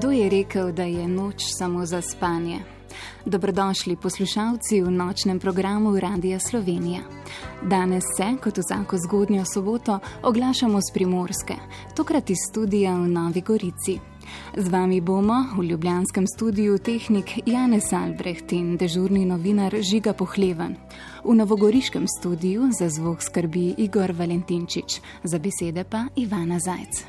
Kdo je rekel, da je noč samo za spanje? Dobrodošli poslušalci v nočnem programu Radia Slovenija. Danes se, kot vsako zgodnjo soboto, oglašamo z Primorske, tokrat iz studia v Novi Gorici. Z vami bomo v ljubljanskem studiu tehnik Janez Albrecht in dežurni novinar Žiga Pohleven. V novogoriškem studiu za zvok skrbi Igor Valentinčič, za besede pa Ivana Zajc.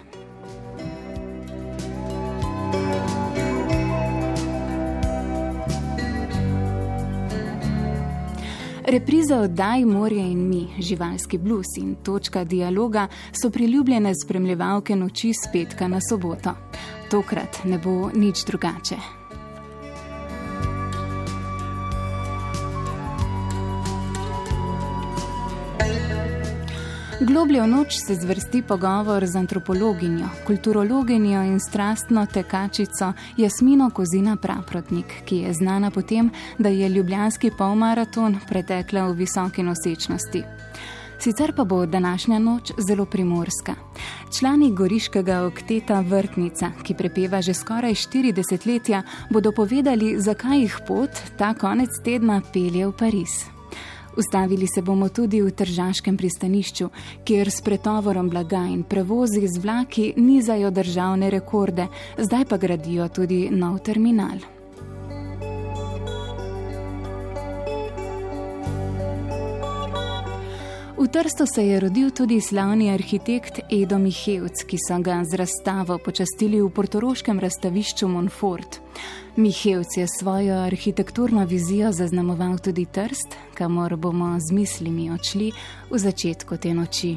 Repriza oddaj Morje in mi, živalski blues in točka dialoga so priljubljene spremljevalke noči s petka na soboto. Tokrat ne bo nič drugače. Globlje v noč se zvrsti pogovor z antropologinjo, kulturologinjo in strastno tekačico Jasmino Kozina Praprotnik, ki je znana po tem, da je ljubljanski polmaraton pretekla v visoki nosečnosti. Sicer pa bo današnja noč zelo primorska. Člani goriškega okteta Vrtnica, ki prepeva že skoraj 40 letja, bodo povedali, zakaj jih pot ta konec tedna pelje v Pariz. Ustavili se bomo tudi v Tržaškem pristanišču, kjer s pretovorom blaga in prevozi z vlaki nizajo državne rekorde, zdaj pa gradijo tudi nov terminal. V Trstu se je rodil tudi slavni arhitekt Edo Mihevc, ki so ga z razstavo počastili v portoroškem razstavišču Monfort. Mihevc je svojo arhitekturno vizijo zaznamoval tudi Trst, kamor bomo z mislimi odšli v začetku te noči.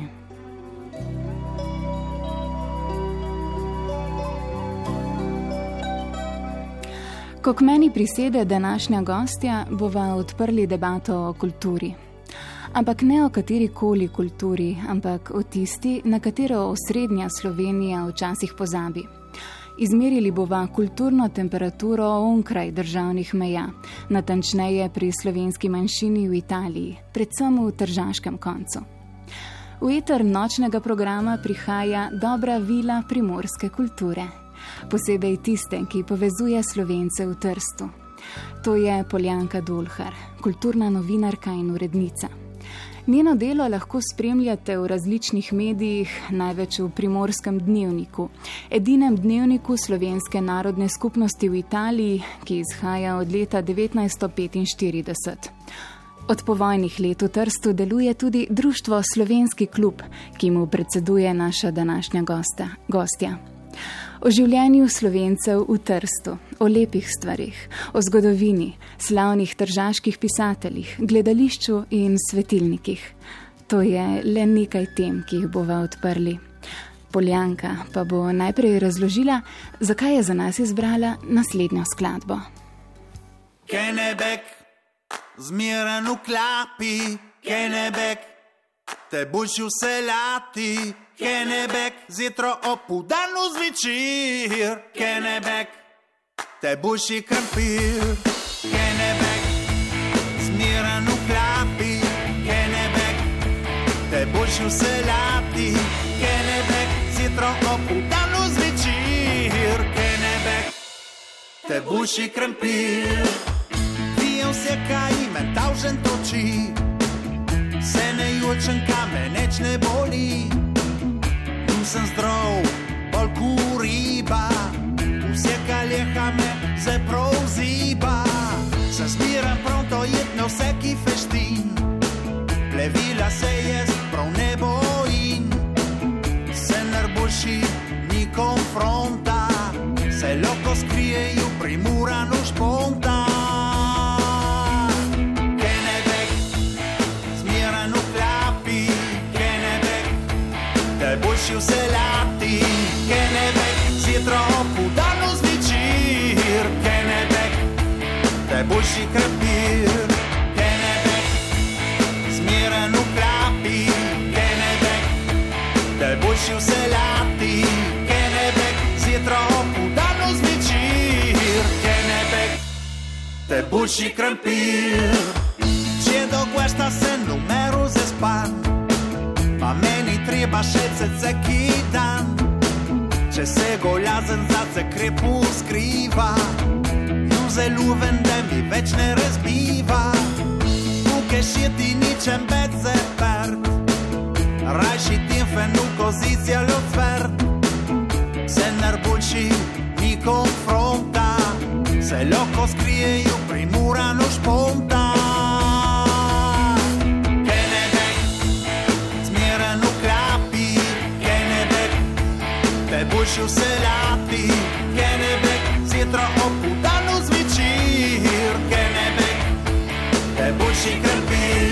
Ko k meni prisede današnja gostja, bova odprli debato o kulturi. Ampak ne o katerikoli kulturi, ampak o tisti, na katero osrednja Slovenija včasih pozabi. Izmerili bova kulturno temperaturo onkraj državnih meja, natančneje pri slovenski manjšini v Italiji, predvsem v Tržaškem koncu. V eter nočnega programa prihaja dobra vila primorske kulture, posebej tiste, ki povezuje Slovence v Trstu. To je Poljanka Dolhar, kulturna novinarka in urednica. Njeno delo lahko spremljate v različnih medijih, največ v Primorskem dnevniku, edinem dnevniku slovenske narodne skupnosti v Italiji, ki izhaja od leta 1945. Od povojnih let v Trstu deluje tudi društvo Slovenski klub, ki mu predseduje naša današnja gostja. O življenju Slovencev v Trstu, o lepih stvarih, o zgodovini, slavnih tržaških pisateljih, gledališču in svetilnikih. To je le nekaj tem, ki jih bova odprli. Poljanka pa bo najprej razložila, zakaj je za nas izbrala naslednjo skladbo. Kennebec, zmiren v klapi, Kennebec, te boš vse lati. Kennebec, zjutraj opudano zvečer, Kennebec, te boš i krompir. Kennebec, zmiren v klapi, Kennebec, te boš vse lati. Kennebec, zjutraj opudano zvečer, Kennebec, te boš i krompir. Vijem se kaj me tavžen toči, se ne jučem kamen, neč ne boli. Sem zdrav, bolj ku riba, vse kaljeha me zdaj prav ziba. Sem zbiran pronto jedno vseki feštin, plevila se jaz prav ne bojim. Se nerboši ni konfronta, se lahko skrijejo primurano šponta. Kennebec, zmiran v klapi, Kennebec, te boš vse lati. Kennebec, zjutraj opudano zvečer, Kennebec, te boš i krompir. Kennebec, zmiren v klapi, Kennebec, te boš vse lati. Kennebec, zjutraj opudano zvečer, Kennebec, te boš i krompir. Če do guesta se numero zaspan, pa meni treba še ceki dan. če se golazen zase krepu skriva, zelo vende mi več ne razbiva, buke šiti ničem več zaprt, rajši timfen v kozicija l'otvert, se najboljši ni konfronta, se lahko skrijejo primurano šponta. Kenebek, zmeren v klapi, Kenebek, te boljši v selati, Kenebek, zjutra opudano zvečer, Kenebek, te boljši krpir.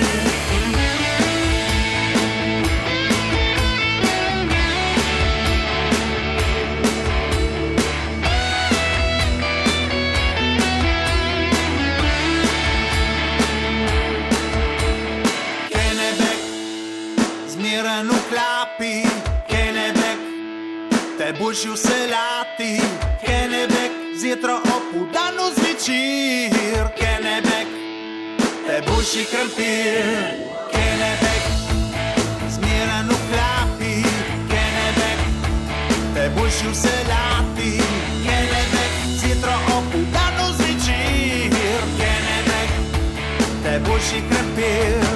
Zmeren v klapi, Kenebek, te boljši v selati, Kenebek, zjutra opudano zvečer, Kenebek, te boljši krompir. Kenebek, zmeren v klapi, Kenebek, te boljši v selati, Kenebek, zjutra opudano zvečer, Kenebek, te boljši krompir.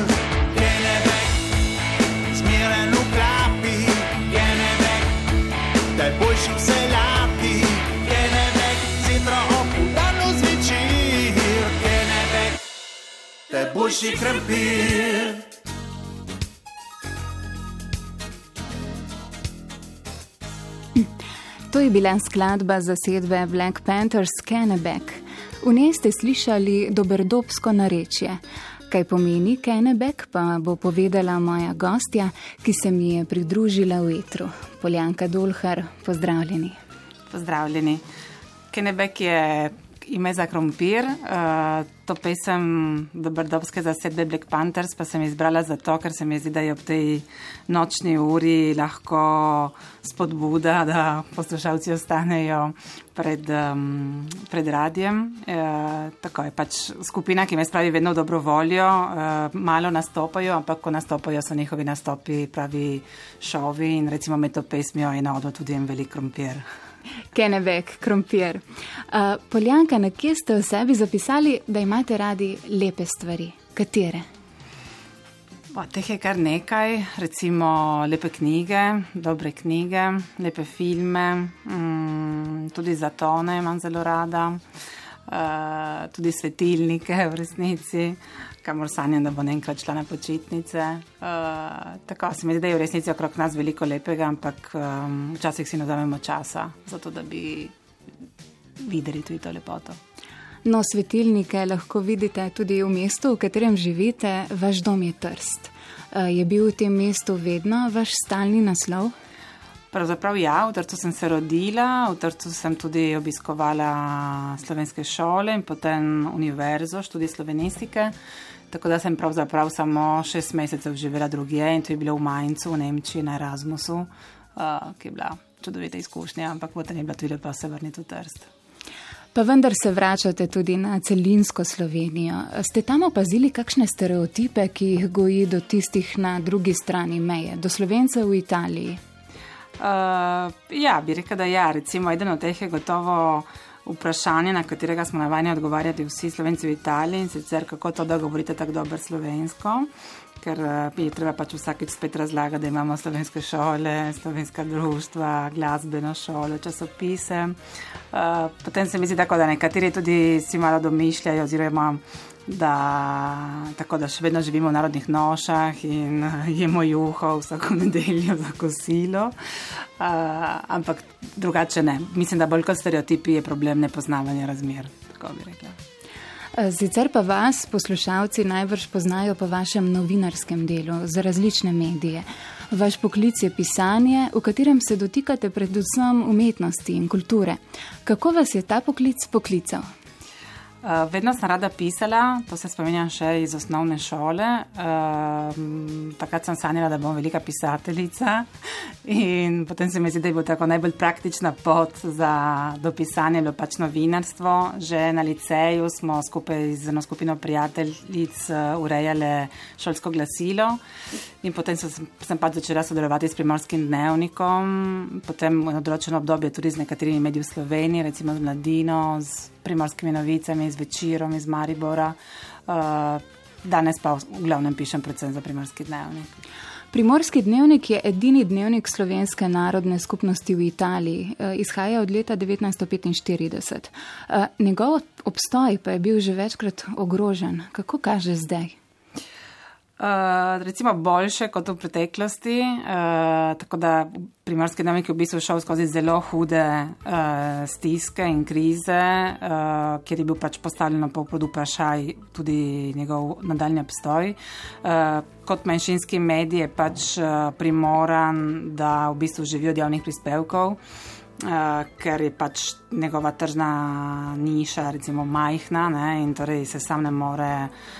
Zmeren v klapi, Kenebek, te boljši v selati, Kenebek, zjutra opudano zvečer, Kenebek, te boljši krompir. To je bila skladba zasedbe Black Panthers Kenebek. V njej ste slišali dobrodopsko narečje. Kaj pomeni Kenebek, pa bo povedala moja gostja, ki se mi je pridružila v etru. Poljanka Dolhar, pozdravljeni. Pozdravljeni. Kenebek je ime za krompir. To pesem dobrodopske zasedbe Black Panthers pa sem izbrala zato, ker se mi zdi, da je ob tej nočni uri lahko spodbuda, da poslušalci ostanejo pred radijem. Tako je pač skupina, ki me spravi vedno v dobro voljo. Malo nastopajo, ampak ko nastopajo, so njihovi nastopi pravi šovi in recimo med to pesmijo je na odlo tudi en velik krompir. Kenebek, krompir. Poljanka, nekje ste o sebi zapisali, da imate radi lepe stvari. Katere? Teh je kar nekaj, recimo lepe knjige, dobre knjige, lepe filme, tudi zatone imam zelo rada, tudi svetilnike v resnici, kamor sanjam, da bo enkrat šla na počitnice. Tako se mi zdi, da je v resnici okrog nas veliko lepega, ampak včasih si ne vzamemo časa, zato da bi videli tudi to lepoto. No, svetilnike lahko vidite tudi v mestu, v katerem živite. Vaš dom je Trst. Je bil v tem mestu vedno vaš stalni naslov? Pravzaprav ja, v Trstu sem se rodila, v Trstu sem tudi obiskovala slovenske šole in potem univerzo, študij slovenistike, tako da sem pravzaprav samo 6 mesecev živela drugje in to je bilo v Mainzu, v Nemčiji, na Erasmusu, ki je bila čudovita izkušnja, ampak potem je bila tudi lepa se vrniti v Trst. Pa vendar se vračate tudi na celinsko Slovenijo. Ste tam opazili kakšne stereotipe, ki jih goji do tistih na drugi strani meje, do Slovencev v Italiji? Ja, bi rekla, da ja. Recimo, eden od teh je gotovo vprašanje, na katerega smo navajeni odgovarjati vsi Slovenci v Italiji, in sicer kako to, da govorite tako dobro slovensko, ker je treba pač vsakič spet razlagati, da imamo slovenske šole, slovenska društva, glasbeno šolo, časopise. Potem se mi zdi tako, da nekateri tudi si malo domišljajo, oziroma tako da še vedno živimo v narodnih nošah in jemo juho vsako nedeljo za kosilo, ampak drugače ne. Mislim, da bolj kot stereotipi je problem nepoznavanja razmer, tako bi rekla. Sicer pa vas poslušalci najbrž poznajo po vašem novinarskem delu za različne medije. Vaš poklic je pisanje, v katerem se dotikate predvsem umetnosti in kulture. Kako vas je ta poklic poklical? Vedno sem rada pisala, to se spominjam še iz osnovne šole. Takrat sem sanjala, da bom velika pisateljica in potem se mi zdi, da je bila tako najbolj praktična pot do pisanja bilo pač novinarstvo. Že na liceju smo skupaj z eno skupino prijateljic urejale šolsko glasilo in potem sem pač začela sodelovati s Primorskim dnevnikom, potem v določeno obdobje tudi z nekaterimi mediji v Sloveniji, recimo z Mladino, z Primorskimi novicami, z Večerom iz Maribora. Danes pa v glavnem pišem predvsem za Primorski dnevnik. Primorski dnevnik je edini dnevnik slovenske narodne skupnosti v Italiji. Izhaja od leta 1945. Njegov obstoj pa je bil že večkrat ogrožen. Kako kaže zdaj? Recimo boljše kot v preteklosti, tako da Primorski dnevnik je v bistvu šel skozi zelo hude stiske in krize, kjer je bil pač postavljeno pod vprašaj tudi njegov nadaljnji obstoj. Kot manjšinski medij je pač primoran, da v bistvu živi od javnih prispevkov, ker je pač njegova tržna niša recimo majhna, ne, in torej se sam ne more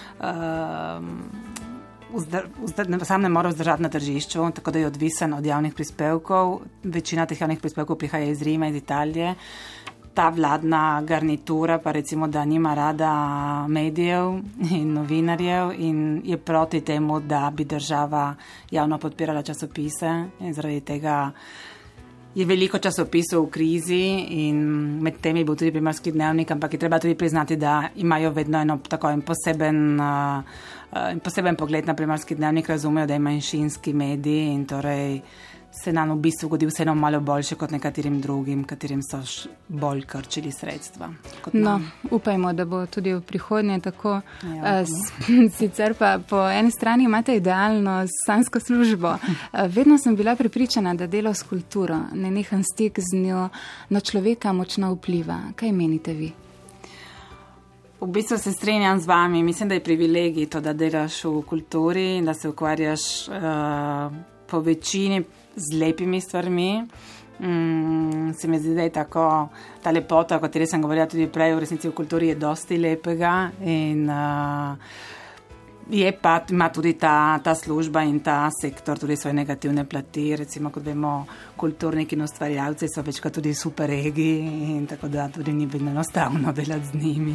sam ne more vzdržati na tržišču, tako da je odvisen od javnih prispevkov. Večina teh javnih prispevkov prihaja iz Rima, iz Italije. Ta vladna garnitura pa recimo, da nima rada medijev in novinarjev in je proti temu, da bi država javno podpirala časopise in zaradi tega je veliko časopisov v krizi in med tem je bil tudi Primorski dnevnik, ampak je treba tudi priznati, da imajo vedno eno tako poseben pogled na Primorski dnevnik, razumejo, da je manjšinski medij in torej se nam v bistvu godi vseeno malo boljše kot nekaterim drugim, katerim so bolj krčili sredstva. No, upajmo, da bo tudi v prihodnje tako. Ja, sicer pa po eni strani imate idealno sanjsko službo. Vedno sem bila prepričana, da delo s kulturo, nenehen stik z njo na človeka močno vpliva. Kaj menite vi? V bistvu se strinjam z vami. Mislim, da je privilegij to, da delaš v kulturi in da se ukvarjaš po večini z lepimi stvarmi. Se mi zdi, da je tako ta lepota, o kateri sem govorila tudi prej, v resnici v kulturi je dosti lepega in ima tudi ta služba in ta sektor tudi svoje negativne plati. Recimo, kot vemo, kulturniki in ustvarjalci so večkrat tudi super egi in tako da tudi ni vedno enostavno delati z njimi.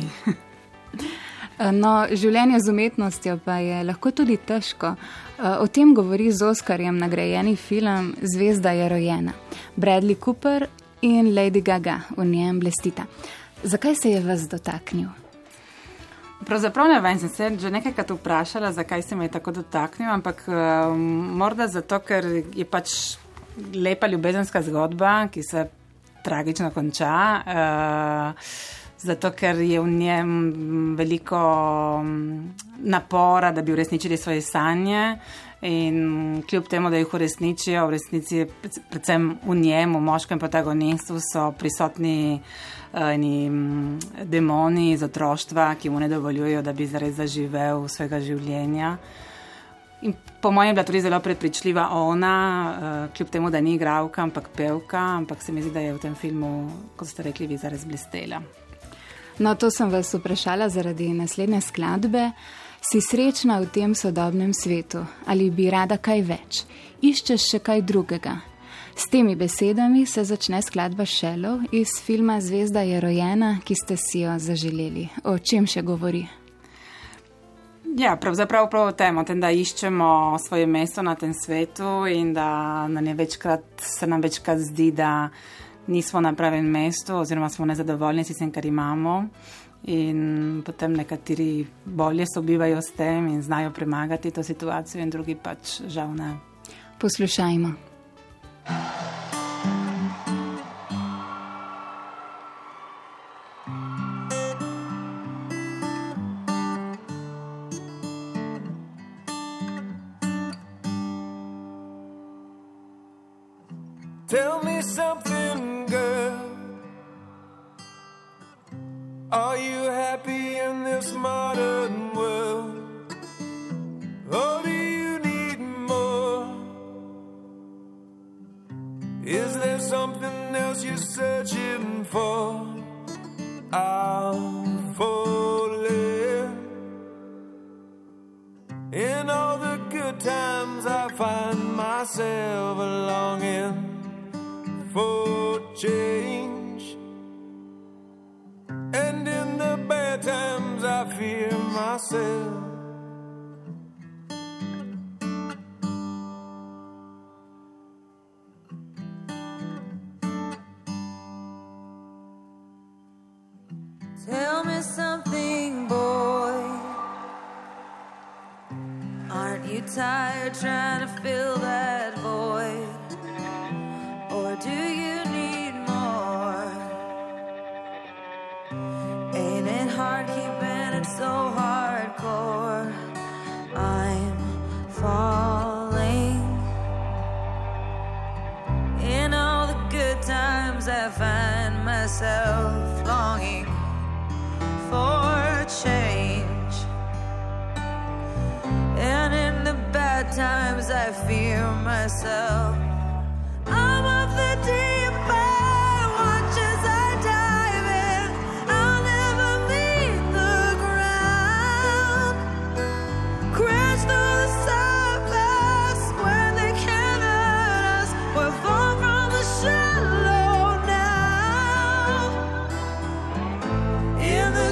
No, življenje z umetnostjo pa je lahko tudi težko. O tem govori z Oskarjem nagrajeni film Zvezda je rojena. Bradley Cooper in Lady Gaga v njem blestita. Zakaj se je vas dotaknil? Pravzaprav ne vem, sem se že nekajkrat vprašala, zakaj se me je tako dotaknil, ampak morda zato, ker je pač lepa ljubezenska zgodba, ki se tragično konča. Zato, ker je v njem veliko napora, da bi uresničili svoje sanje in kljub temu, da jih uresničijo, v resnici predvsem v njem, v moškem protagonistu so prisotni demoni iz otroštva, ki mu ne dovoljujejo, da bi zares zaživel svojega življenja. In po mojem je bila tudi zelo prepričljiva ona, kljub temu, da ni igralka, ampak pevka, ampak se mi zdi, da je v tem filmu, kot ste rekli, vi zares blestela. No, to sem vas vprašala zaradi naslednje skladbe. Si srečna v tem sodobnem svetu? Ali bi rada kaj več? Iščeš še kaj drugega? S temi besedami se začne skladba Shallow iz filma Zvezda je rojena, ki ste si jo zaželeli. O čem še govori? Ja, pravzaprav prav o tem, da iščemo svoje mesto na tem svetu in da se nam večkrat zdi, da nismo na pravem mestu oziroma smo nezadovoljni s tem, kar imamo in potem nekateri bolje sobivajo s tem in znajo premagati to situacijo in drugi pač žal ne. Poslušajmo. Tell me something, girl. Are you happy in this modern world? Or do you need more? Is there something else you're searching for? I'll follow. bad times I find myself longing for change, and in the bad times I fear myself. Tell me something, boy. Aren't you tired trying to fill that void? Or do you need more? Ain't it hard keeping it so hardcore? I'm falling. In all the good times I find myself longing for change, and in the bad times I fear myself. I'm of the deep end, watch as I dive in. I'll never meet the ground, crash through the surface where they can't hurt us. We're far from the shallow now. In the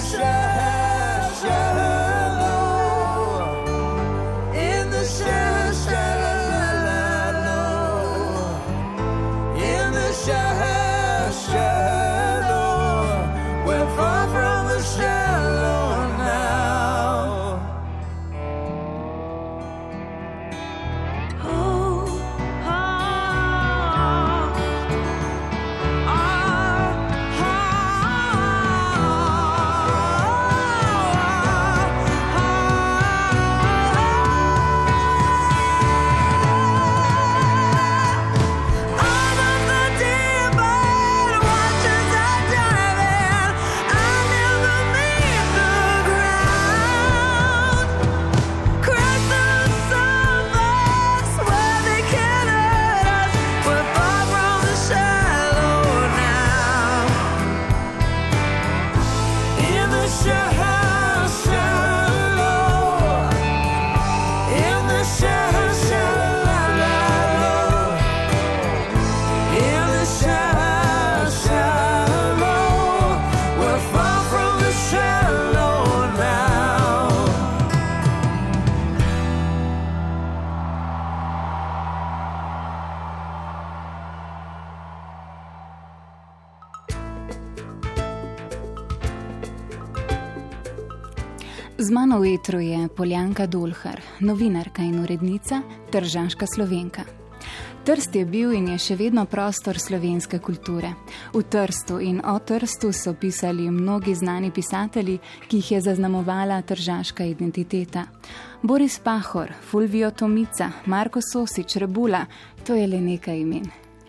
Z mano v etru je Poljanka Dolhar, novinarka in urednica, tržaška Slovenka. Trst je bil in je še vedno prostor slovenske kulture. V Trstu in o Trstu so pisali mnogi znani pisatelji, ki jih je zaznamovala tržaška identiteta. Boris Pahor, Fulvio Tomica, Marko Sosič, Rebula, to je le nekaj imen.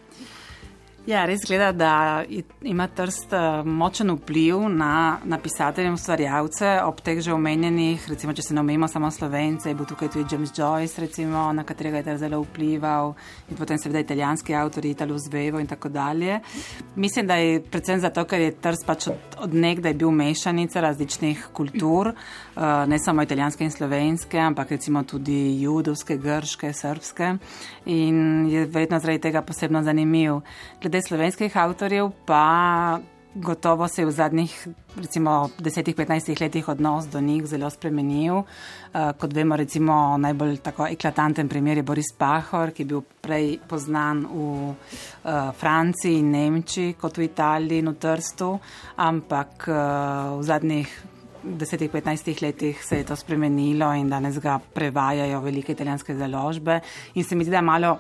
Ja, res gleda, da ima Trst močen vpliv na pisatelje in ustvarjalce ob teh že omenjenih, recimo, če se ne omenimo samo Slovence, je bil tukaj tudi James Joyce, recimo, na katerega je zelo vplival, in potem seveda italijanski avtori, Italo Svevo in tako dalje. Mislim, da je predvsem zato, ker je Trst pač od nekdaj bil mešanica različnih kultur, ne samo italijanske in slovenske, ampak recimo tudi judovske, grške, srbske, in je verjetno zaradi tega posebno zanimiv. Glede slovenskih avtorjev pa gotovo se je v zadnjih recimo 10-15 letih odnos do njih zelo spremenil. Kot vemo, recimo najbolj tako eklatanten primer je Boris Pahor, ki je bil prej poznan v Franciji in Nemčiji kot v Italiji in v Trstu, ampak v zadnjih 10-15 letih se je to spremenilo in danes ga prevajajo velike italijanske založbe in se mi zdi, da malo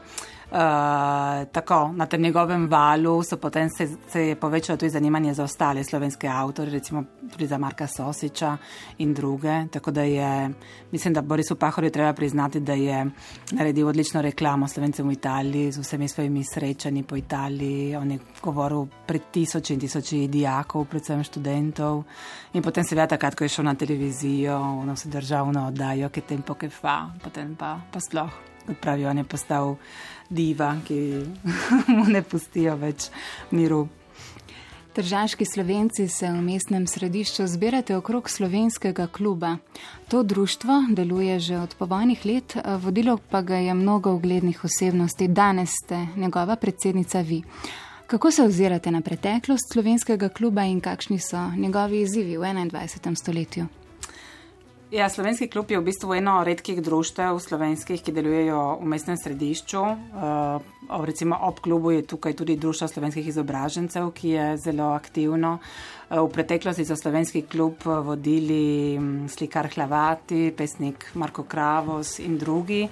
tako, na tem njegovem valu so potem se je povečalo tudi zanimanje za ostale slovenske avtorje, recimo tudi za Marka Sosiča in druge, tako da je, mislim, da Borisu Pahorju treba priznati, da je naredil odlično reklamo Slovencem v Italiji z vsemi svojimi srečanji po Italiji, on je govoril pred tisoči in tisoči dijakov, predvsem študentov, in potem seveda takrat, ko je šel na televizijo, ono se državno oddajo, che tempo che fa, potem pa sploh, kot pravijo, on je postal diva, ki mu ne pustijo več miru. Tržaški Slovenci se v mestnem središču zbirate okrog slovenskega kluba. To društvo deluje že od povojnih let, vodilo pa ga je mnogo uglednih osebnosti. Danes ste njegova predsednica vi. Kako se ozirate na preteklost slovenskega kluba in kakšni so njegovi izzivi v 21. stoletju? Ja, Slovenski klub je v bistvu eno redkih društev slovenskih, ki delujejo v mestnem središču. Recimo ob klubu je tukaj tudi Društvo slovenskih izobražencev, ki je zelo aktivno. V preteklosti so Slovenski klub vodili slikar Hlavati, pesnik Marko Kravos in drugi.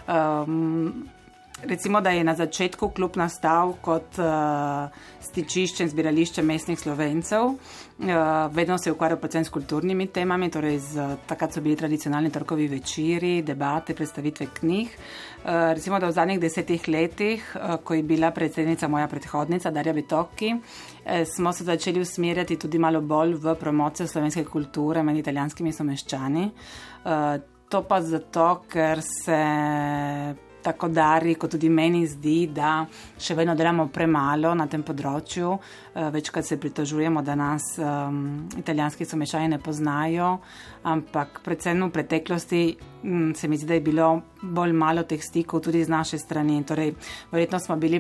Recimo, da je na začetku klub nastal kot stičišče in zbirališče mestnih Slovencev. Vedno se je ukvarjal predvsem s kulturnimi temami, torej takrat so bili tradicionalni torkovi večeri, debate, predstavitve knjig. Recimo, da v zadnjih 10 letih, ko je bila predsednica moja predhodnica Darja Betocchi, smo se začeli usmerjati tudi malo bolj v promocijo slovenske kulture med italijanskimi someščani. To pa zato, ker se tako Dari, kot tudi meni zdi, da še vedno delamo premalo na tem področju. Večkrat se pritožujemo, da nas italijanski someščani ne poznajo, ampak predvsem v preteklosti se mi zdi, da je bilo bolj malo teh stikov tudi z naše strani. Torej, verjetno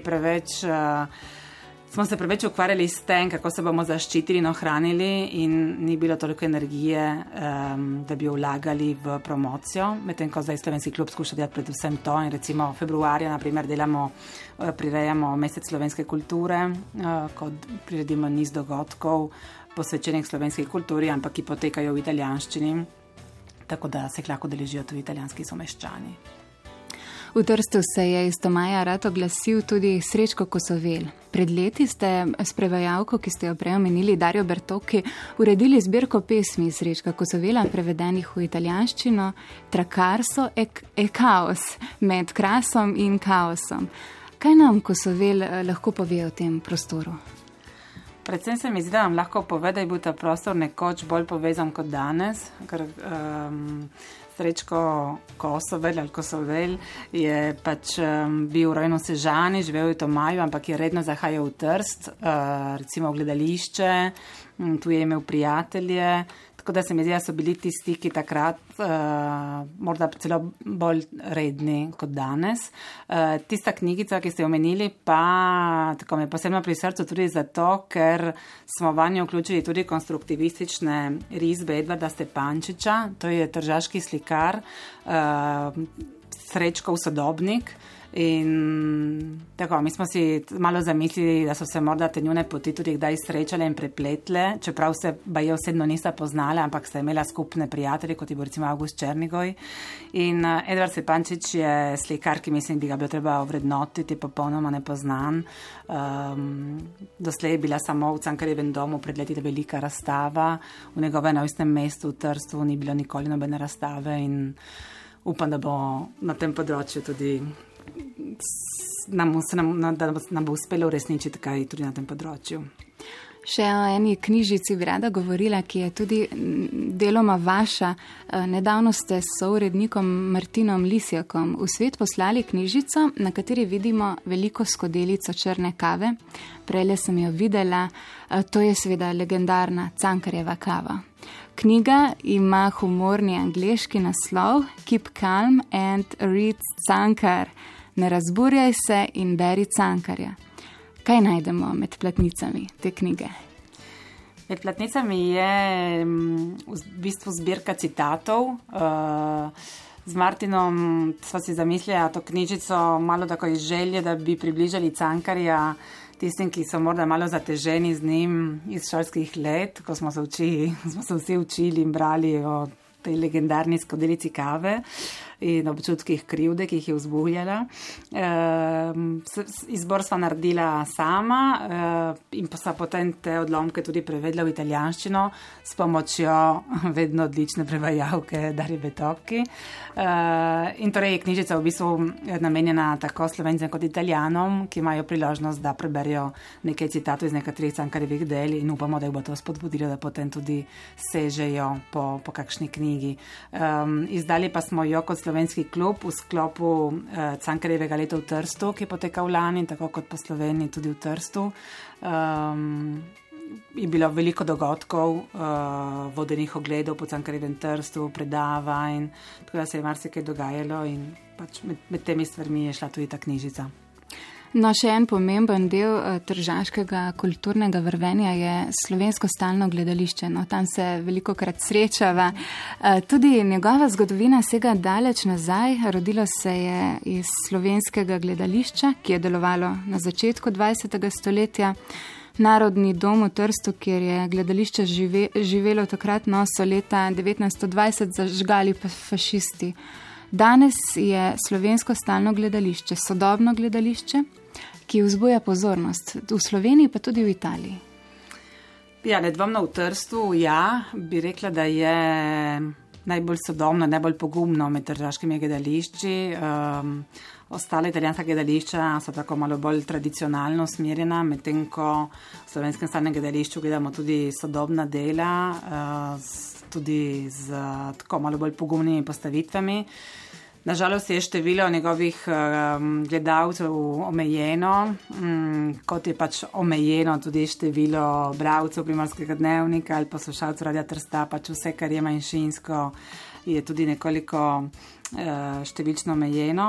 smo se preveč ukvarjali s tem, kako se bomo zaščitili in ohranili in ni bilo toliko energije, da bi jo vlagali v promocijo, medtem ko zdaj Slovenski klub skuša delati predvsem to in recimo februarja, naprimer, prirejamo mesec slovenske kulture, ko priredimo niz dogodkov posvečenih slovenski kulturi, ampak ki potekajo v italijanščini, tako da se lahko deležijo tudi italijanski someščani. V Trstu se je iz Tomaja rad oglasil tudi Srečko Kosovel. Pred leti ste s prevajalko, ki ste jo prej omenili, Darjo Betocchi, uredili zbirko pesmi Srečka Kosovela, prevedenih v italijanščino, Tra carso e caos, med krasom in kaosom. Kaj nam Kosovel lahko pove o tem prostoru? Predvsem se mi zdi, da nam lahko pove, da je bil ta prostor nekoč bolj povezan kot danes, ker Srečko Kosovel je pač bil rojen v Sežani, živel v Tomaju, ampak je redno zahajal v Trst, recimo v gledališče, tu je imel prijatelje, tako da se mi zdi, da so bili ti stiki takrat morda celo bolj redni kot danes. Tista knjigica, ki ste omenili, pa tako me posebno pri srcu tudi zato, ker smo vanjo vključili tudi konstruktivistične risbe Edvarda Stepančiča, to je tržaški slikar, Srečkov sodobnik. In tako, mi smo si malo zamislili, da so se morda te njune poti tudi kdaj srečale in prepletle, čeprav se baje osebno nista poznala, ampak sta imela skupne prijatelje, kot je bil recimo August Černigoj. In Edvard Stepančič je slikar, ki mislim, bi ga bilo treba ovrednotiti, popolnoma nepoznan. Doslej je bila samo v Cankarjevem domu pred leti velika razstava, v njegovem rojstnem mestu v Trstu ni bilo nikoli nobene razstave in upam, da bo na tem področju tudi da nam bo uspelo uresničiti kaj tudi na tem področju. Še o eni knjižici bi rada govorila, ki je tudi deloma vaša. Nedavno ste s sourednikom Martinom Lisjakom v svet poslali knjižico, na kateri vidimo veliko skodelico črne kave. Prejle sem jo videla, to je seveda legendarna Cankarjeva kava. Knjiga ima humorni angleški naslov Keep calm and read Cankar. Ne razburjaj se in beri Cankarja. Kaj najdemo med platnicami te knjige? Med platnicami je v bistvu zbirka citatov. Z Martinom sva si zamislili to knjižico malo tako iz želje, da bi približali Cankarja tistim, ki so morda malo zateženi z njim iz šolskih let, ko smo se vsi učili in brali o tej legendarni skodelici kave in občutkih krivde, ki jih je vzbujala. Izbor sva naredila sama in pa potem te odlomke tudi prevedla v italijanščino s pomočjo vedno odlične prevajalke Darje Betocchi. In torej je knjižica v bistvu namenjena tako Slovencem kot Italijanom, ki imajo priložnost, da preberijo nekaj citatov iz nekaterih Cankarjevih del in upamo, da jih bo to spodbudilo, da potem tudi sežejo po kakšni knjigi. Izdali pa smo jo kot Slovenski klub v sklopu Cankarjevega leta v Trstu, ki je potekal lani, tako kot po Sloveniji tudi v Trstu. je bilo veliko dogodkov, vodenih ogledov po Cankarjevem Trstu, predavanj, tako da se je marsikaj dogajalo in pač med temi stvarmi je šla tudi ta knjižica. No, še en pomemben del tržaškega kulturnega vrvenja je Slovensko stalno gledališče. No, tam se velikokrat srečava. Tudi njegova zgodovina sega daleč nazaj. Rodilo se je iz slovenskega gledališča, ki je delovalo na začetku 20. stoletja. Narodni dom v Trstu, kjer je gledališče živelo takrat, no, so leta 1920 zažgali fašisti. Danes je Slovensko stalno gledališče sodobno gledališče, ki vzbuja pozornost v Sloveniji, pa tudi v Italiji. Ja, nedvomno v Trstu, ja, bi rekla, da je najbolj sodobno, najbolj pogumno med tržaškimi gledališči. Ostale italijanska gledališča so tako malo bolj tradicionalno usmerjena, medtem ko v Slovenskem stalnem gledališču gledamo tudi sodobna dela, tudi z tako malo bolj pogumnimi postavitvami. Nažalost je število njegovih gledalcev omejeno, kot je pač omejeno tudi število bralcev Primorskega dnevnika ali poslušalcev Radia Trsta, pač vse, kar je manjšinsko, je tudi nekoliko številčno omejeno.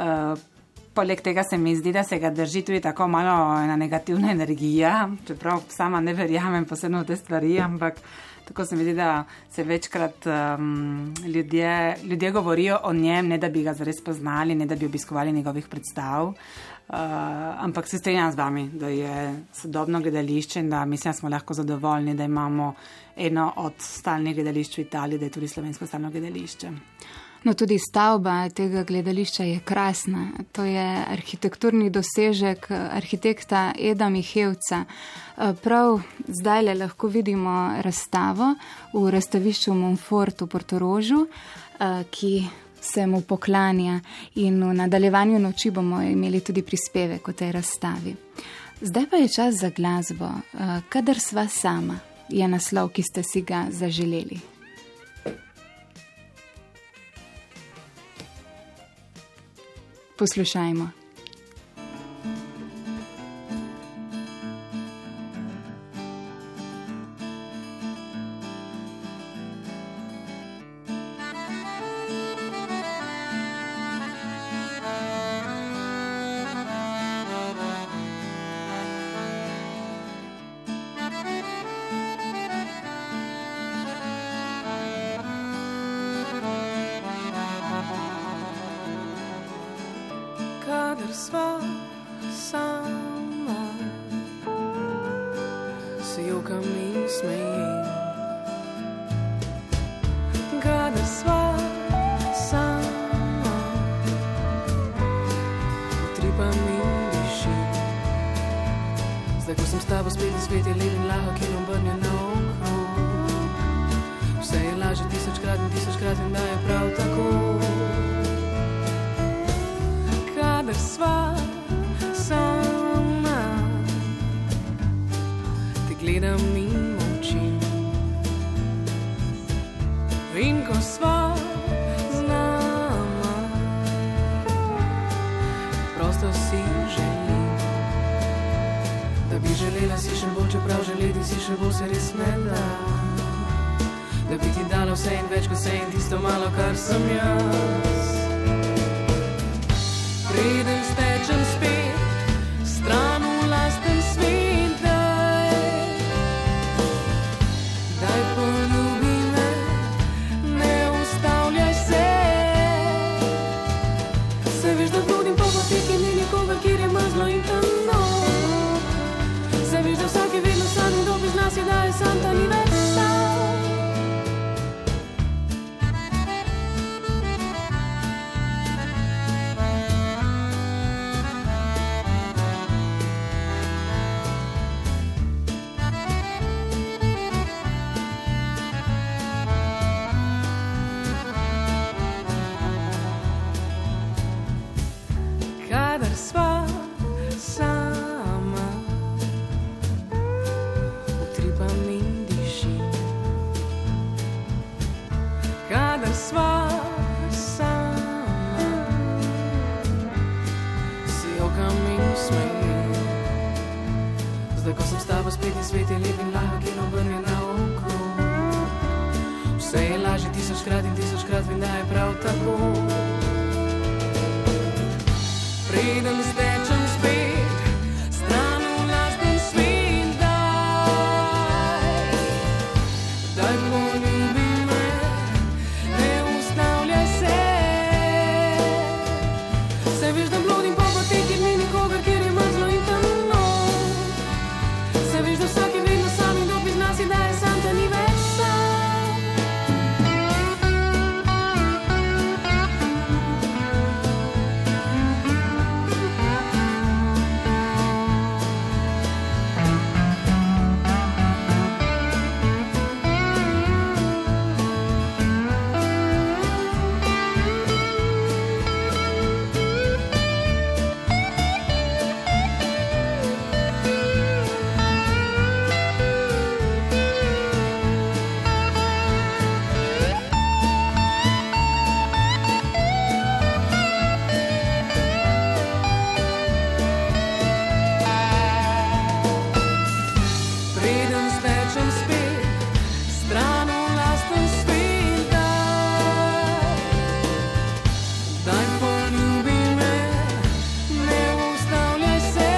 Poleg tega se mi zdi, da se ga drži tudi tako malo ena negativna energija, čeprav sama ne verjamem posebno v te stvari, ampak tako se mi zdi, da se večkrat ljudje govorijo o njem, ne da bi ga zares poznali, ne da bi obiskovali njegovih predstav. Ampak se strinjam z vami, da je sodobno gledališče in da mislim, da smo lahko zadovoljni, da imamo eno od stalnih gledališč v Italiji, da je tudi Slovensko stalno gledališče. No, tudi stavba tega gledališča je krasna. To je arhitekturni dosežek arhitekta Eda Mihevca. Prav zdajle lahko vidimo razstavo v razstavišču Monfort v Portorožu, ki se mu poklanja, in v nadaljevanju noči bomo imeli tudi prispevek o tej razstavi. Zdaj pa je čas za glasbo. Kadar sva sama je naslov, ki ste si ga zaželeli. Poslušajmo. Kadar sva sama, se jokam in smejim. Kadar sva sama, utripam in dišim. Zdaj, ko sem s tabo spet na svet, je lep in lahek in obrnjen naokrog. Vse je lažje tisočkrat in da je prav tako. Kadar sva sama, te gledam in molčim. In ko sva z nama, prosto si želim, da bi želela si še bolj, čeprav želeti si še bolj se res ne da. Da bi ti dala vse in več kot vse in tisto malo, kar sem jaz. Preden stečem spet stran v lasten svet, daj poljubi me, ne ustavljaj se. Se veš, da hodim po poteh in ni nikogar, kjer je mrzlo in temno. Se veš, da vsak je vedno sam in kdo bez nas je, da je sam, ta ni več sam. Kadar sva sama, utripam in dišim. Kadar sva sama, se jokam in smejim. Zdaj, ko sem s tabo spet in svet je lep in lahek in obrnjen naokrog. Vse je lažje 1000krat in 1000krat vem, da je prav tako. Preden stečem spet stran v lasten svet, daj poljubi me, ne ustavljaj se. Saj veš, da blodim po poti, kjer ni nikogar, kjer je mrzlo in temno. Saj veš, da vsak je vedno sam in dopis nas je, da je sam, da ni več sam. Preden stečem spet stran v lasten svet, daj poljubi me, ne ustavljaj se.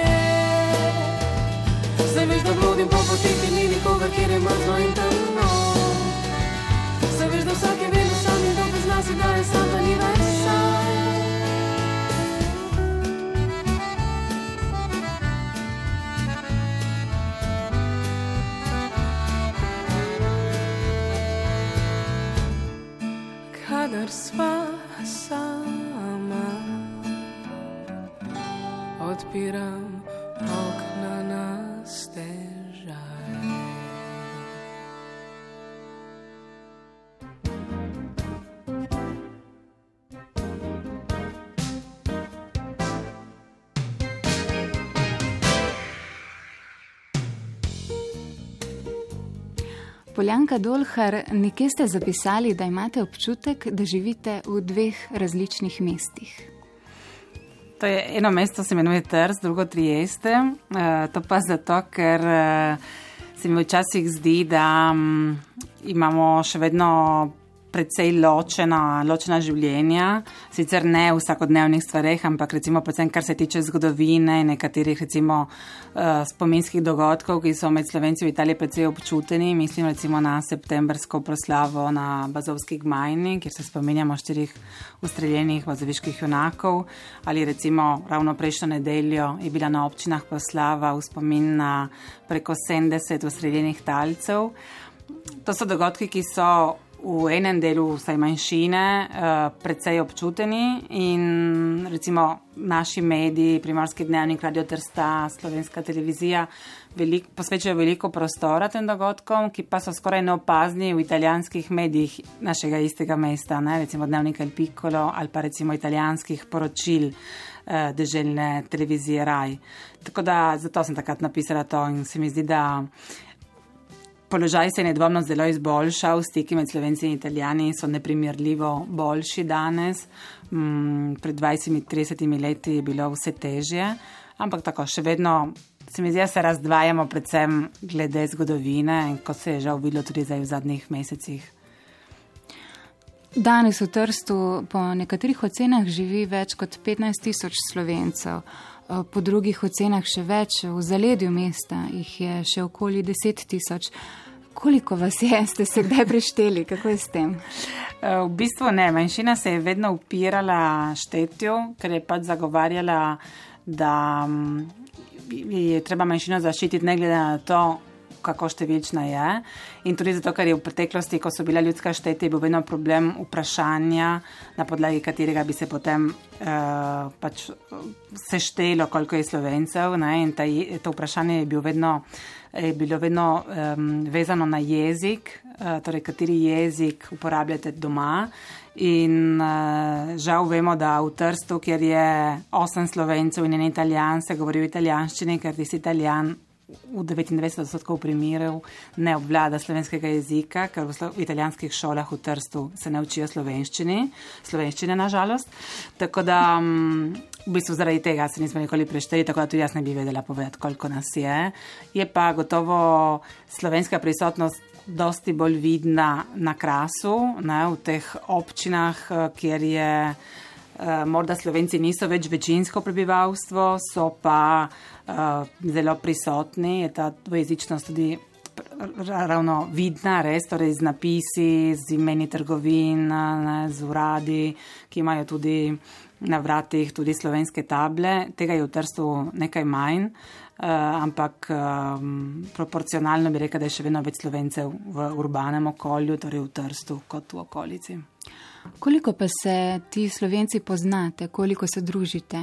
Saj veš, da blodim po poti, kjer ni nikogar, kjer je mrzlo in temno. Saj veš, da vsak je vedno sam in dopis nas je, da je sam, da ni več sam. Kadar sva sama, odpiram okna na stežaj. Poljanka Dolhar, nekje ste zapisali, da imate občutek, da živite v 2 različnih mestih. To je eno mesto, se imenuje Trst, drugo Trieste. To pa zato, ker se mi včasih zdi, da imamo še vedno precej ločena življenja, sicer ne v vsakodnevnih stvareh, ampak recimo predvsem kar se tiče zgodovine in nekaterih recimo spominskih dogodkov, ki so med Slovenci v Italiji precej občuteni. Mislim recimo na septembrsko proslavo na Bazovski gmajni, kjer se spominjamo 4 ustreljenih bazoviških junakov, ali recimo ravno prejšnjo nedeljo je bila na občinah proslava v spomin na preko 70 ustreljenih talcev. To so dogodki, ki so v enem delu vsaj manjšine precej občuteni in recimo naši mediji, Primorski dnevnik, Radio Trsta, Slovenska televizija posvečajo veliko prostora tem dogodkom, ki pa so skoraj neopazni v italijanskih medijih našega istega mesta, ne? Recimo Dnevnik El Piccolo ali pa recimo italijanskih poročil deželne televizije Rai. Tako da zato sem takrat napisala to in se mi zdi, da položaj se je nedvomno zelo izboljšal, stiki med Slovenci in Italijani so neprimerljivo boljši danes. Pred 20-30 leti je bilo vse težje, ampak tako še vedno se mi zdi, da se razdvajamo predvsem glede zgodovine, kot se je žal videlo tudi zdaj v zadnjih mesecih. Danes v Trstu po nekaterih ocenah živi več kot 15.000 Slovencev. Po drugih ocenah še več, v zaledju mesta jih je še okoli 10.000. Koliko vas je, ste se kdaj prešteli, kako je s tem? V bistvu ne, manjšina se je vedno upirala štetju, ker je pač zagovarjala, da je treba manjšino zaščititi ne glede na to, kako številčna je. In tudi zato, ker je v preteklosti, ko so bila ljudska štetja, je bil vedno problem vprašanja, na podlagi katerega bi se potem pač seštelo, koliko je Slovencev, ne? In to vprašanje je bilo vedno vezano na jezik, torej kateri jezik uporabljate doma. In žal vemo, da v Trstu, kjer je 8 Slovencev in 1 Italijan, se govori v italijanščini, ker tisti Italijan v 99% primerov ne obvlada slovenskega jezika, ker v italijanskih šolah v Trstu se ne učijo slovenščine na žalost. Tako da v bistvu zaradi tega se nismo nikoli prešteli, tako da tudi jaz ne bi vedela povedati, koliko nas je. Je pa gotovo slovenska prisotnost dosti bolj vidna na Krasu, ne, v teh občinah, kjer je morda Slovenci niso več večinsko prebivalstvo, so pa zelo prisotni, je ta dvojezičnost tudi ravno vidna, res, torej z napisi, z imeni trgovin, ne, z uradi, ki imajo tudi na vratih tudi slovenske table. Tega je v Trstu nekaj manj, ampak proporcionalno bi rekel, da je še vedno več Slovencev v urbanem okolju, torej v Trstu, kot v okolici. Koliko pa se ti Slovenci poznate, koliko se družite?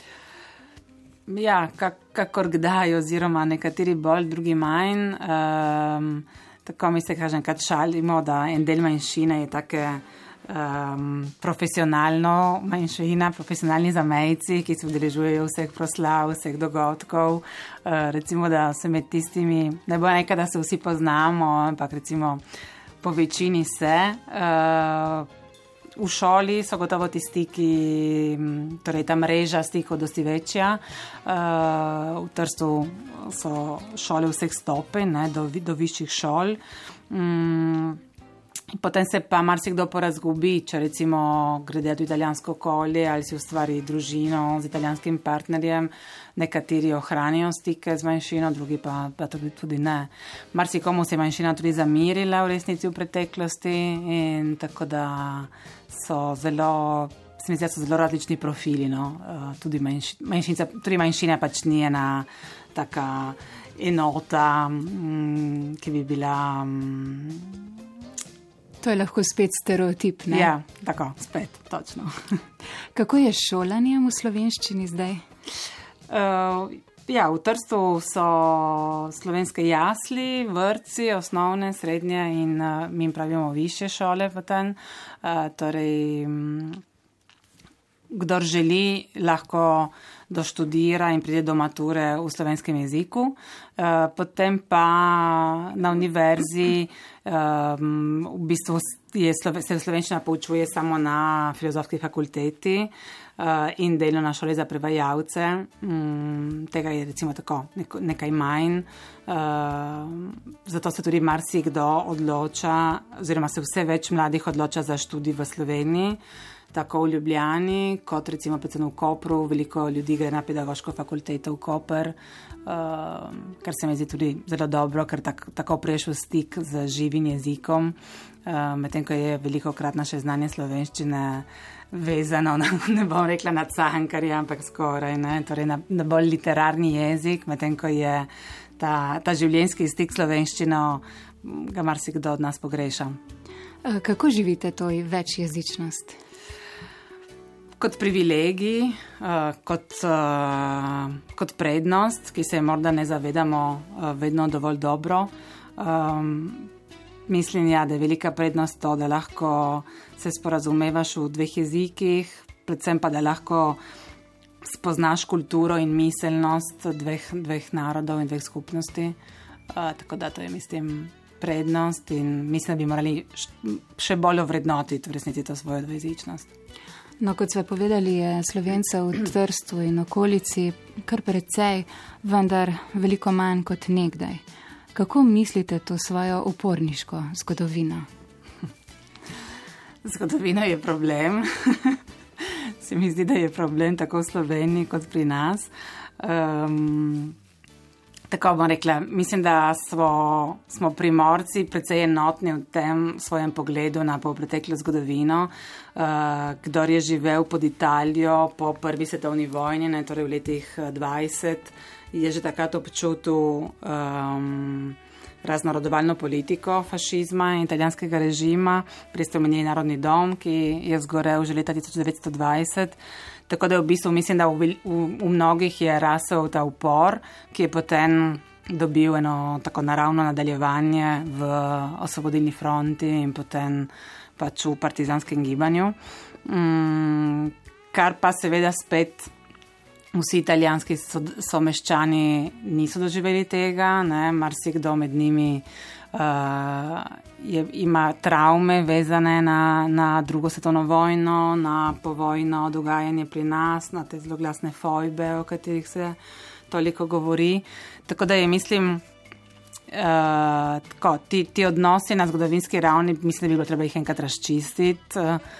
Ja, kakor kdaj, oziroma nekateri bolj, drugi manj. Tako mi se kažem, kad šalimo, da en del manjšine je take profesionalno manjšina, profesionalni zamejci, ki se udeležujejo vseh proslav, vseh dogodkov. Recimo, da se med tistimi, ne bo nekaj, da se vsi poznamo, ampak recimo po večini se. V šoli so gotovo ti stiki, torej ta mreža stikov dosti večja. V Trstu so šole vseh stopenj, ne, do višjih šol. Potem se pa marsikdo porazgubi, če recimo grede v italijansko okolje ali si ustvari družino z italijanskim partnerjem. Nekateri ohranijo stike z manjšino, drugi pa tudi ne. Marsikomu se je manjšina tudi zamirila v resnici v preteklosti in tako da so zelo, se mi zdi, so zelo različni profili, no. Tudi manjšina pač ni ena taka enota, ki bi bila... To je lahko spet stereotip, ne? Ja, tako, spet, točno. Kako je s šolanjem v slovenščini zdaj? Ja, v Trstu so slovenske jasli, vrtci, osnovne, srednje in mi pravimo višje šole potem. Torej, kdor želi, lahko doštudira in pride do mature v slovenskem jeziku. Potem pa na univerzi v bistvu se slovenščina poučuje samo na filozofski fakulteti in delno na šoli za prevajalce. Tega je recimo tako nekaj manj. Zato se tudi marsikdo odloča, oziroma se vse več mladih odloča za študij v Sloveniji, tako v Ljubljani, kot recimo predvsem v Kopru. Veliko ljudi gre na pedagoško fakulteto v Koper, kar se mi zdi tudi zelo dobro, ker tako prejš v stik z živim jezikom, medtem ko je velikokrat naše znanje slovenščine vezano, ne bom rekla na Cankarja, ampak skoraj, ne, torej na bolj literarni jezik, medtem ko je ta življenjski stik slovenščino, ga marsikdo od nas pogreša. Kako živite to večjezičnost? Kot privilegij, kot prednost, ki se morda ne zavedamo vedno dovolj dobro. Mislim, ja, da je velika prednost to, da lahko se sporazumevaš v dveh jezikih, predvsem pa, da lahko spoznaš kulturo in miselnost dveh narodov in dveh skupnosti. Tako da to je, mislim, prednost in mislim, da bi morali še bolj ovrednotiti v resnici to svojo dvojezičnost. No, kot ste povedali, je Slovencev v Trstu in okolici kar precej, vendar veliko manj kot nekdaj. Kako mislite to svojo uporniško zgodovino? Zgodovina je problem. Se mi zdi, da je problem tako v Sloveniji kot pri nas. Tako bom rekla, mislim, da smo Primorci precej enotni v tem svojem pogledu na preteklo zgodovino. Kdor je živel pod Italijo po prvi svetovni vojni, ne, torej v letih 20, je že takrat občutil raznorodovalno politiko fašizma in italijanskega režima. Prej ste omenili Narodni dom, ki je zgorel že leta 1920. Tako da v bistvu mislim, da v mnogih je rasel ta upor, ki je potem dobil eno tako naravno nadaljevanje v Osvobodilni fronti in potem pač v partizanskem gibanju. Kar pa seveda spet vsi italijanski someščani niso doživeli tega, ne, marsikdo med njimi ima travme vezane na drugo svetovno vojno, na povojno dogajanje pri nas, na te zloglasne fojbe, o katerih se toliko govori. Tako da je, mislim, ti odnosi na zgodovinski ravni, mislim, da bi bilo treba jih enkrat razčistiti.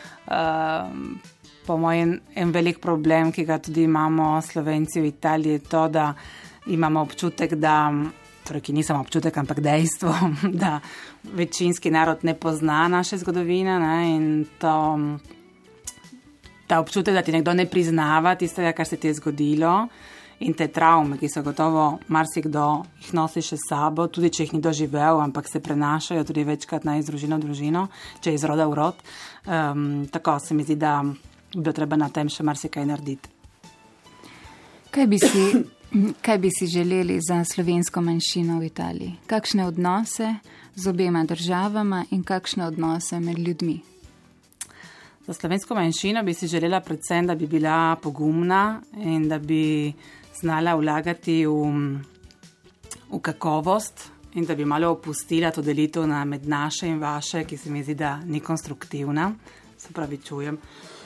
Po mojem, en velik problem, ki ga tudi imamo Slovenci v Italiji, je to, da imamo občutek, torej, ki ni samo občutek, ampak dejstvo, da večinski narod ne pozna naše zgodovine, ne, in ta občutek, da ti nekdo ne priznava tistega, kar se ti je zgodilo, in te travme, ki so gotovo marsikdo jih nosi še s sabo, tudi če jih ni doživel, ampak se prenašajo tudi večkrat iz družino v družino, če iz roda v rod. Tako se mi zdi, da bi treba na tem še marsikaj narediti. Kaj bi si želeli za slovensko manjšino v Italiji? Kakšne odnose z obema državama in kakšne odnose med ljudmi? Za slovensko manjšino bi si želela predvsem, da bi bila pogumna in da bi znala vlagati v kakovost in da bi malo opustila to delitev med naše in vaše, ki se mi zdi, da ni konstruktivna. Se pravi, čujem.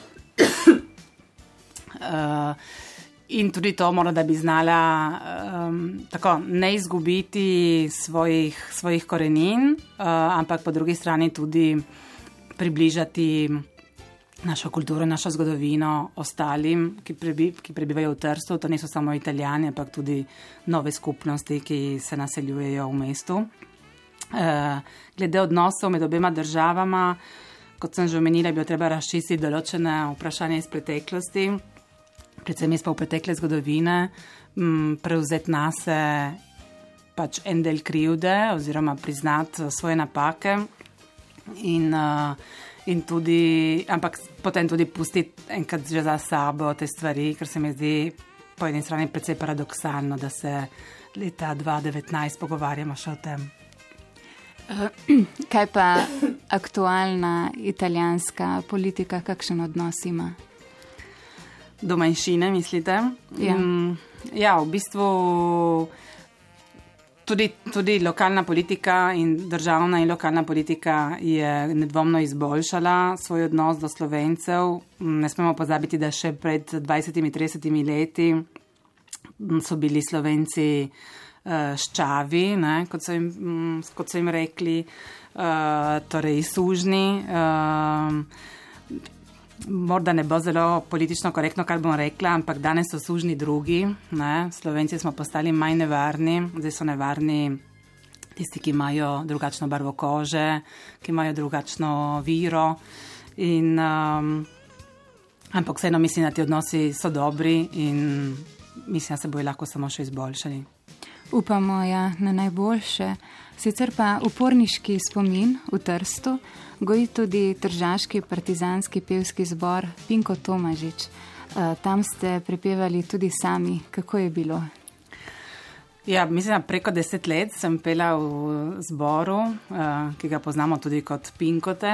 In tudi to mora, da bi znala tako ne izgubiti svojih korenin, ampak po drugi strani tudi približati našo kulturo, našo zgodovino ostalim, ki prebivajo v Trstu. To niso samo Italijani, ampak tudi nove skupnosti, ki se naseljujejo v mestu. Glede odnosov med obema državama, kot sem že omenila, bi jo treba razčistiti določene vprašanja iz preteklosti, predvsem iz pretekle zgodovine, prevzeti nase pač en del krivde oziroma priznati svoje napake in tudi, ampak potem tudi pustiti enkrat že za sabo te stvari, ker se mi zdi po eni strani precej paradoksalno, da se leta 2019 pogovarjamo še o tem. Kaj pa aktualna italijanska politika, kakšen odnos ima? Do manjšine, mislite? Ja. Ja, v bistvu tudi lokalna politika in državna in lokalna politika je nedvomno izboljšala svoj odnos do Slovencev. Ne smemo pozabiti, da še pred 20-30 leti so bili Slovenci ščavi, ne, kot so jim rekli, torej sužni. Morda ne bo zelo politično korektno, kar bom rekla, ampak danes so sužni drugi. Ne. Slovenci smo postali manj nevarni, zdaj so nevarni tisti, ki imajo drugačno barvo kože, ki imajo drugačno viro. Ampak vseeno mislim, da ti odnosi so dobri in mislim, da se bojo lahko samo še izboljšali. Upamo, ja, na najboljše. Sicer pa uporniški spomin v Trstu goji tudi tržaški partizanski pevski zbor Pinko Tomažič. Tam ste prepevali tudi sami. Kako je bilo? Ja, mislim, da preko 10 let sem pela v zboru, ki ga poznamo tudi kot Pinkote.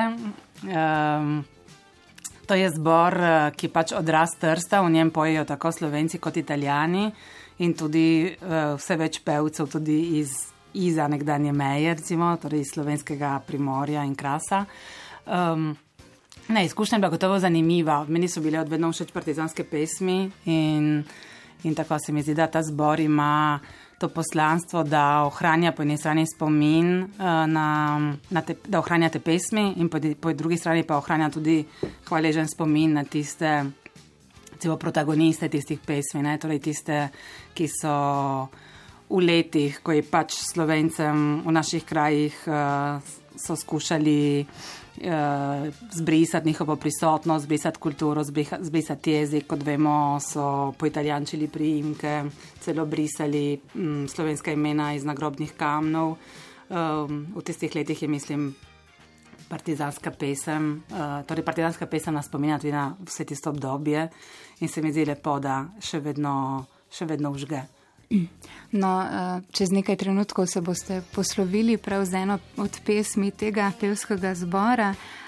To je zbor, ki pač odraz Trsta, v njem pojejo tako Slovenci kot Italijani in tudi vse več pevcev tudi iza nekdanje meje, recimo, torej iz slovenskega Primorja in Krasa. Izkušnja je bila gotovo zanimiva. Meni so bile odvedno všeč partizanske pesmi in tako se mi zdi, da ta zbor ima to poslanstvo, da ohranja po eni strani spomin, da ohranja te pesmi in po drugi strani pa ohranja tudi hvaležen spomin na tiste protagoniste tistih pesmi, ne? Torej tiste, ki so v letih, ko je pač Slovencem v naših krajih so skušali zbrisati njihovo prisotnost, zbrisati kulturo, zbrisati jezik. Kot vemo, so poitalijančili priimke, celo brisali slovenska imena iz nagrobnih kamnov. V tistih letih je, mislim, partizanska pesem nas spominja tudi na vse tisto obdobje in se mi zdi lepo, da še vedno užge. No, čez nekaj trenutkov se boste poslovili prav z eno od pesmi tega pevskega zbora.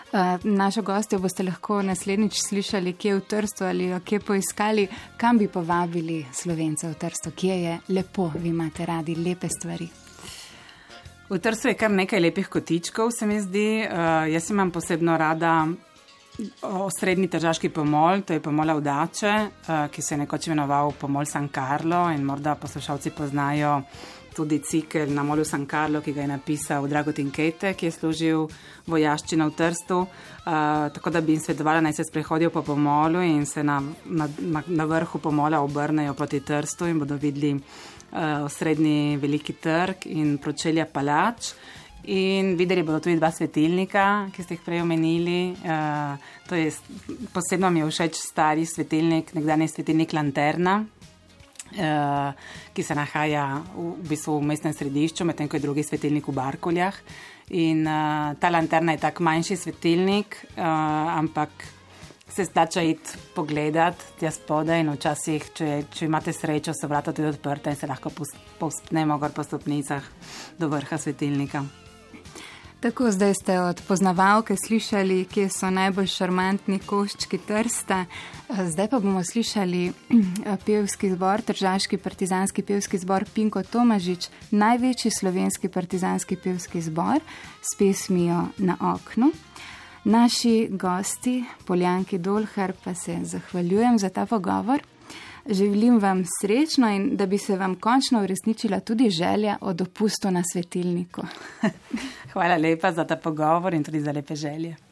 Našo gostjo boste lahko naslednjič slišali, kje v Trstu ali jo kje poiskali, kam bi povabili Slovence v Trstu, kje je lepo, vi imate radi lepe stvari. V Trstu je kar nekaj lepih kotičkov, se mi zdi. Jaz imam posebno rada osrednji tržaški pomol, to je pomola Vdače, ki se je nekoč imenoval pomol San Carlo in morda poslušalci poznajo tudi cikel na molu San Carlo, ki ga je napisal Dragutin Kete, ki je služil vojaščino v Trstu. Tako da bi jim svetovala, naj se sprehodijo po pomolu in se na vrhu pomola obrnejo proti Trstu in bodo videli osrednji veliki trg in pročelja palač. In videli bodo tudi 2 svetilnika, ki ste jih prej omenili. To je, posebno mi je všeč stari svetilnik, nekdanji svetilnik Lanterna, ki se nahaja v bistvu v mestnem središču, medtem ko je drugi svetilnik v Barkoljah. In ta lanterna je tak manjši svetilnik, ampak se splača iti pogledat tja spodaj in včasih, če imate srečo, so vrata tudi odprta in se lahko povzpnemo gor po stopnicah do vrha svetilnika. Tako, zdaj ste od poznavalke slišali, kje so najbolj šarmantni koščki Trsta. Zdaj pa bomo slišali pevski zbor, tržaški partizanski pevski zbor Pinko Tomažič, največji slovenski partizanski pevski zbor s pesmijo Na oknu. Naši gosti, Poljanki Dolhar, pa se zahvaljujem za ta pogovor. Želim vam srečno in da bi se vam končno uresničila tudi želja o dopustu na svetilniku. Hvala lepa za ta pogovor in tudi za lepe želje.